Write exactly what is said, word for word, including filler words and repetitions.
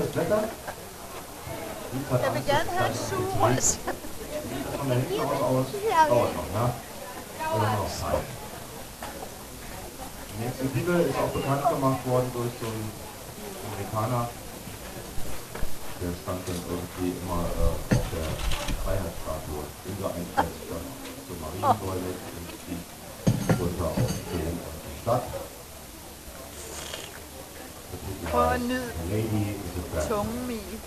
Blätter. Jeg vil gerne have en sugerøs. Von der hinten raus aus. Dauert noch, ne? Also noch Zeit. Die nächste Bibel ist auch bekannt gemacht worden durch so einen Amerikaner. Der stand dann irgendwie immer äh, auf der Freiheitsstatue. Unser Einfluss dann zur Mariensäule und die wollte auch stehen und die Stadt. Prøv at nyde tungen i.